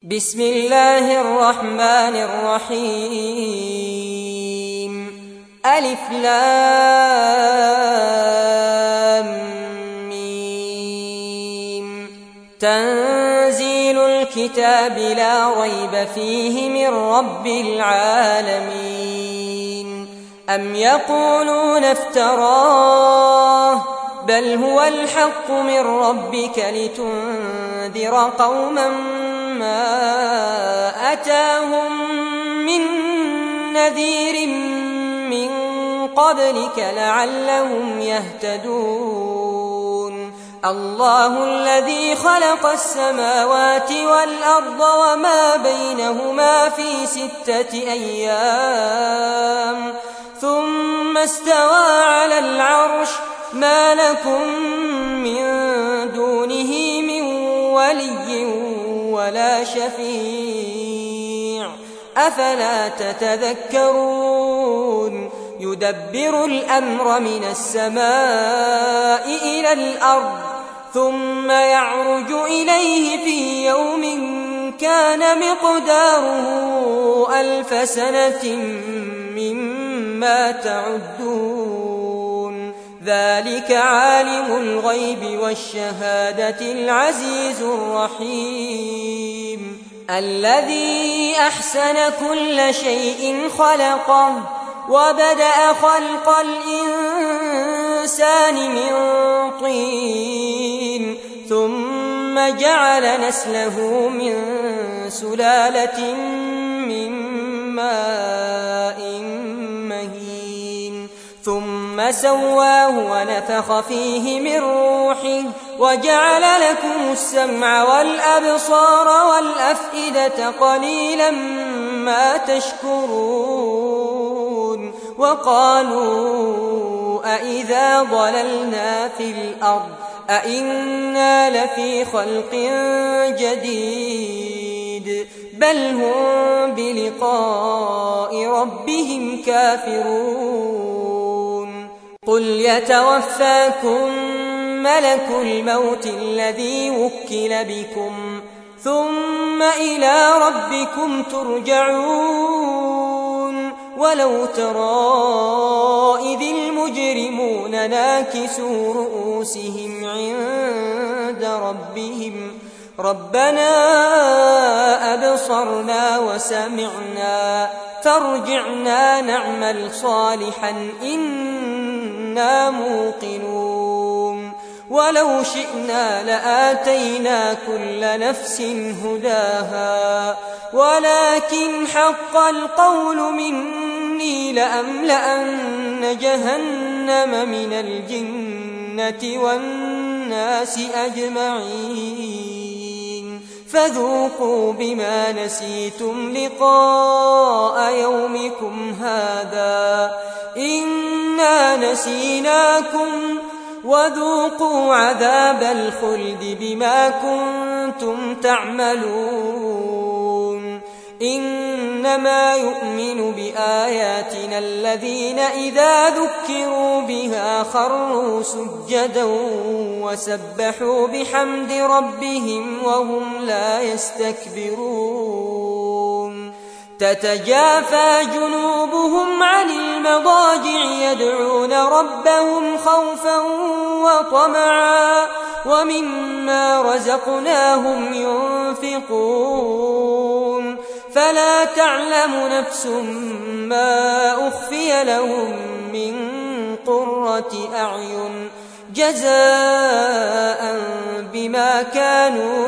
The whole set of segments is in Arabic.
بسم الله الرحمن الرحيم ألف لام ميم تنزيل الكتاب لا ريب فيه من رب العالمين أم يقولون افتراه بل هو الحق من ربك لتنذر قوما ما أتاهم من نذير من قبلك لعلهم يهتدون الله الذي خلق السماوات والأرض وما بينهما في 6 أيام ثم استوى على العرش ما لكم من دونه من ولي ولا شفيع أفلا تتذكرون يدبر الأمر من السماء إلى الأرض ثم يعرج إليه في يوم كان مقداره 1000 سنة مما تعدون ذلك عالم الغيب والشهادة العزيز الرحيم الذي أحسن كل شيء خلقه وبدأ خلق الإنسان من طين ثم جعل نسله من سلالة من ماء مهين ثم سواه ونفخ فيه من روحه وجعل لكم السمع والأبصار والأفئدة قليلا ما تشكرون وقالوا أإذا ضللنا في الأرض أإنا لفي خلق جديد بل هم بلقاء ربهم كافرون قل يتوفاكم ملك الموت الذي وكل بكم ثم إلى ربكم ترجعون ولو ترى إذ المجرمون ناكسوا رؤوسهم عند ربهم ربنا أبصرنا وسمعنا فارجعنا نعمل صالحا إنا موقنون ولو شئنا لآتينا كل نفس هداها ولكن حق القول مني لأملأن جهنم من الجنة والناس أجمعين فذوقوا بما نسيتم لقاء يومكم هذا إنا نسيناكم وذوقوا عذاب الخلد بما كنتم تعملون إنما يؤمن بآياتنا الذين إذا ذكروا بها خروا سجدا وسبحوا بحمد ربهم وهم لا يستكبرون تتجافى جنوبهم عن المضاجع يدعون ربهم خوفا وطمعا ومما رزقناهم ينفقون فلا تعلم نفس ما أخفي لهم من قرة أعين جزاء بما كانوا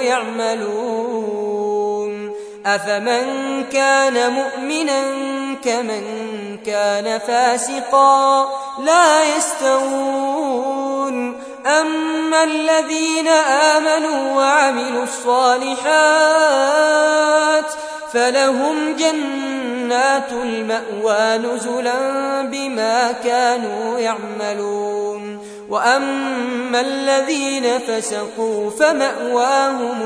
يعملون أفمن كان مؤمنا كمن كان فاسقا لا يستوون أما الذين آمنوا وعملوا الصالحات فلهم جنات المأوى نزلا بما كانوا يعملون وأما الذين فسقوا فمأواهم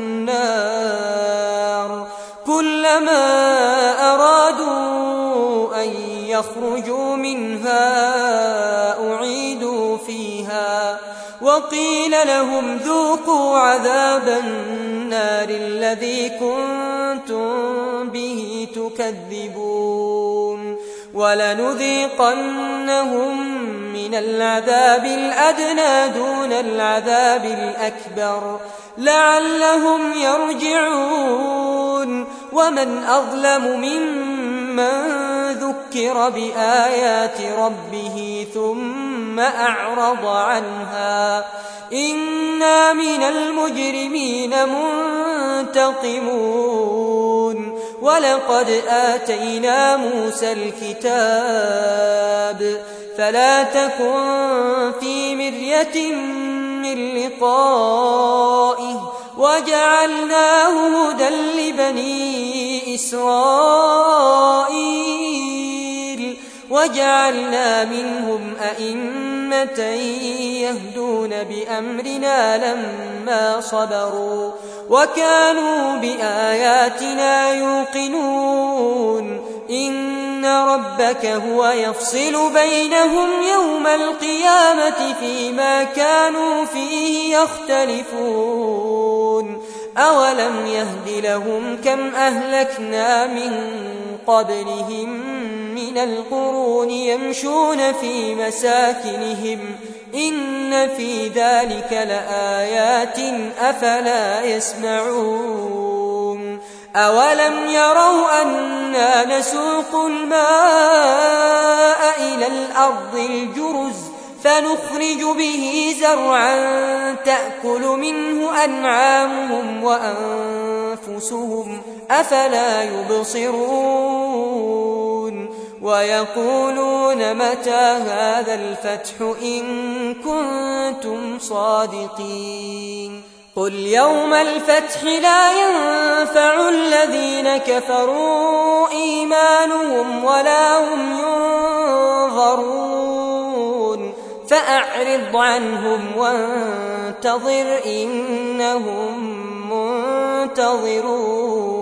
النار كلما أرادوا أن يخرجوا منها أعيدوا فيها وقيل لهم ذوقوا عذاب النار النار الذي كنتم به تكذبون ولنذيقنهم من العذاب الأدنى دون العذاب الأكبر لعلهم يرجعون ومن أظلم ممن ذكر بآيات ربه ثم أعرض عنها إنا من المجرمين منتقمون ولقد آتينا موسى الكتاب فلا تكن في مرية من لقائه وجعلناه هدى لبني إسرائيل وجعلنا منهم أئمة يهدون بأمرنا لما صبروا وكانوا بآياتنا يوقنون إن ربك هو يفصل بينهم يوم القيامة فيما كانوا فيه يختلفون أولم يهد لهم كم أهلكنا من قبلهم من القرون يمشون في مساكنهم إن في ذلك لآيات أفلا يسمعون أولم يروا أنا نسوق الماء إلى الأرض الجرز فنخرج به زرعا تأكل منه أنعامهم وأنفسهم أفلا يبصرون ويقولون متى هذا الفتح إن كنتم صادقين قل يوم الفتح لا ينفع الذين كفروا إيمانهم ولا هم ينظرون فأعرض عنهم وانتظر إنهم منتظرون